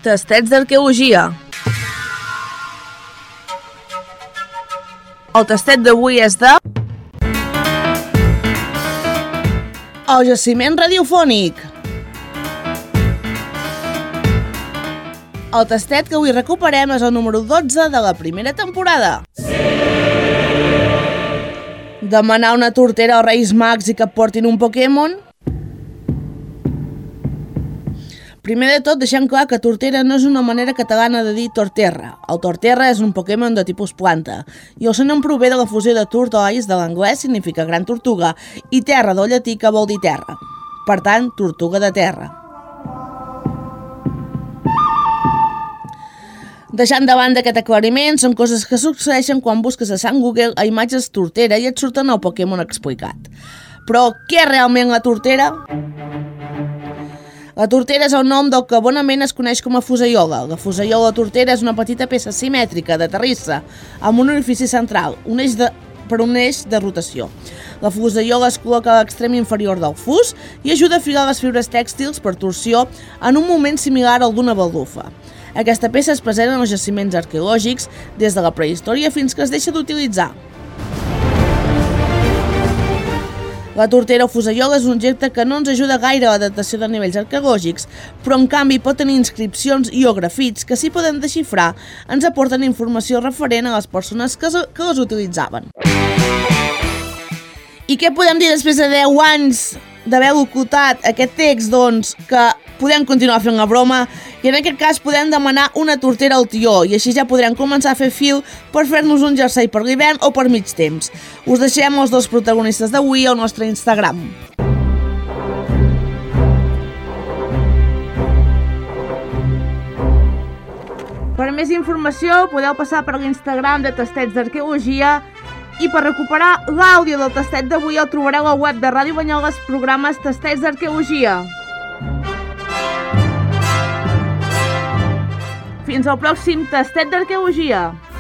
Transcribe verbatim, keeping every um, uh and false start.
Tastets d'arqueologia. El tastet d'avui és de... El jaciment radiofònic. El tastet que avui recuperem és el número dotze de la primera temporada. Sí! Demanar una tortera als Reis Mags i que et portin un Pokémon? Primer de tot, deixem clar que tortera no és una manera catalana de dir torterra. El torterra és un Pokémon de tipus planta, i el seu nom prové de la fusió de tortoise de l'anglès, significa gran tortuga, i terra del llatí, que vol dir terra. Per tant, tortuga de terra. Deixant de banda aquest aclariment, són coses que succeeixen quan busques a Sant Google a imatges tortera i et surten el Pokémon explicat. Però què és realment la tortera? La tortera és el nom del que bonament es coneix com a fusaiola. La fusaiola tortera és una petita peça simètrica de terrissa amb un orifici central, un eix de, per un eix de rotació. La fusaiola es col·loca a l'extrem inferior del fus i ajuda a filar les fibres tèxtils per torsió en un moment similar al d'una baldufa. Aquesta peça és present en els jaciments arqueològics des de la prehistòria fins que es deixa d'utilitzar. La tortera o fusaiola és un objecte que no ens ajuda gaire a la datació de nivells arqueològics, però en canvi pot tenir inscripcions i o grafits que, si podem desxifrar, ens aporten informació referent a les persones que, que les utilitzaven. I què podem dir després de deu anys d'haver ocultat aquest text? Doncs que podem continuar fent la broma i en aquest cas podem demanar una tortera al tió i així ja podrem començar a fer fil per fer-nos un jersei per l'hivern o per mig temps. Us deixem els dos protagonistes d'avui al nostre Instagram. Per més informació podeu passar per l'Instagram de Tastets d'Arqueologia i per recuperar l'àudio del tastet d'avui el trobareu al web de Ràdio Banyoles, programes Tastets d'Arqueologia. Fins al pròxim tastet d'arqueologia.